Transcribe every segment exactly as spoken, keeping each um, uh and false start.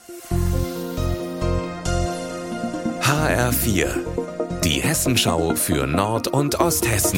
H R vier, die Hessenschau für Nord- und Osthessen.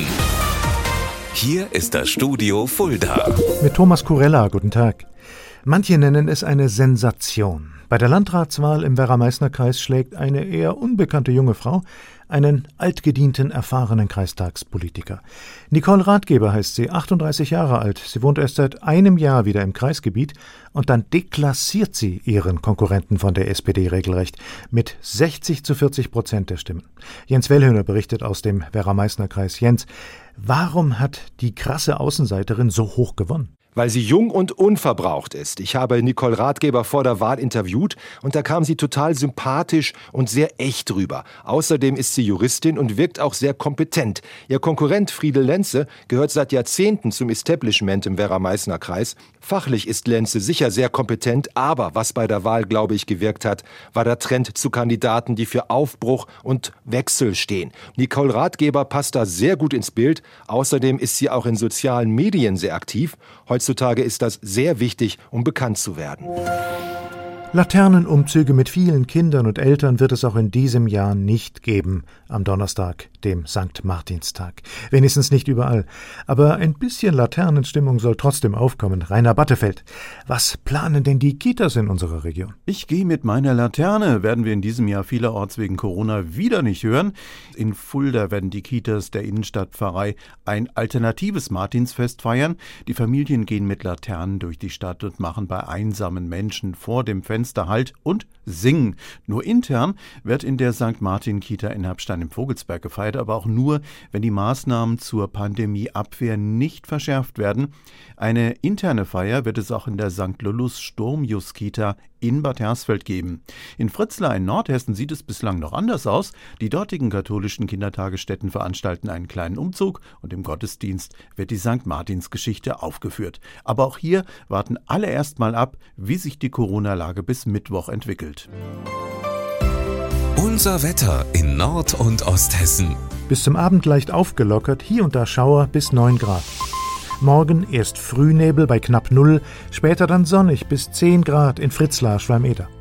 Hier ist das Studio Fulda. Mit Thomas Kurella, guten Tag. Manche nennen es eine Sensation. Bei der Landratswahl im Werra-Meißner-Kreis schlägt eine eher unbekannte junge Frau einen altgedienten, erfahrenen Kreistagspolitiker. Nicole Ratgeber heißt sie, achtunddreißig Jahre alt. Sie wohnt erst seit einem Jahr wieder im Kreisgebiet und dann deklassiert sie ihren Konkurrenten von der S P D regelrecht mit sechzig zu vierzig Prozent der Stimmen. Jens Wellhöhner berichtet aus dem Werra-Meißner-Kreis. Jens, warum hat die krasse Außenseiterin so hoch gewonnen? Weil sie jung und unverbraucht ist. Ich habe Nicole Ratgeber vor der Wahl interviewt und da kam sie total sympathisch und sehr echt rüber. Außerdem ist sie Juristin und wirkt auch sehr kompetent. Ihr Konkurrent Friedel Lenze gehört seit Jahrzehnten zum Establishment im Werra-Meißner-Kreis. Fachlich ist Lenze sicher sehr kompetent, aber was bei der Wahl, glaube ich, gewirkt hat, war der Trend zu Kandidaten, die für Aufbruch und Wechsel stehen. Nicole Ratgeber passt da sehr gut ins Bild. Außerdem ist sie auch in sozialen Medien sehr aktiv. Heutzutage ist das sehr wichtig, um bekannt zu werden. Laternenumzüge mit vielen Kindern und Eltern wird es auch in diesem Jahr nicht geben, am Donnerstag, dem Sankt Martinstag. Wenigstens nicht überall. Aber ein bisschen Laternenstimmung soll trotzdem aufkommen. Rainer Battefeld, was planen denn die Kitas in unserer Region? Ich gehe mit meiner Laterne, werden wir in diesem Jahr vielerorts wegen Corona wieder nicht hören. In Fulda werden die Kitas der Innenstadtpfarrei ein alternatives Martinsfest feiern. Die Familien gehen mit Laternen durch die Stadt und machen bei einsamen Menschen vor dem Fenster Halt und singen. Nur intern wird in der Sankt Martin-Kita in Habstein im Vogelsberg gefeiert, aber auch nur, wenn die Maßnahmen zur Pandemieabwehr nicht verschärft werden. Eine interne Feier wird es auch in der Sankt Lullus Sturmius-Kita in Bad Hersfeld geben. In Fritzlar in Nordhessen sieht es bislang noch anders aus. Die dortigen katholischen Kindertagesstätten veranstalten einen kleinen Umzug und im Gottesdienst wird die Sankt Martins-Geschichte aufgeführt. Aber auch hier warten alle erst mal ab, wie sich die Corona-Lage bis Mittwoch entwickelt. Unser Wetter in Nord- und Osthessen. Bis zum Abend leicht aufgelockert, hier und da Schauer bis neun Grad. Morgen erst Frühnebel bei knapp null, später dann sonnig bis zehn Grad in Fritzlar, Schwalm-Eder.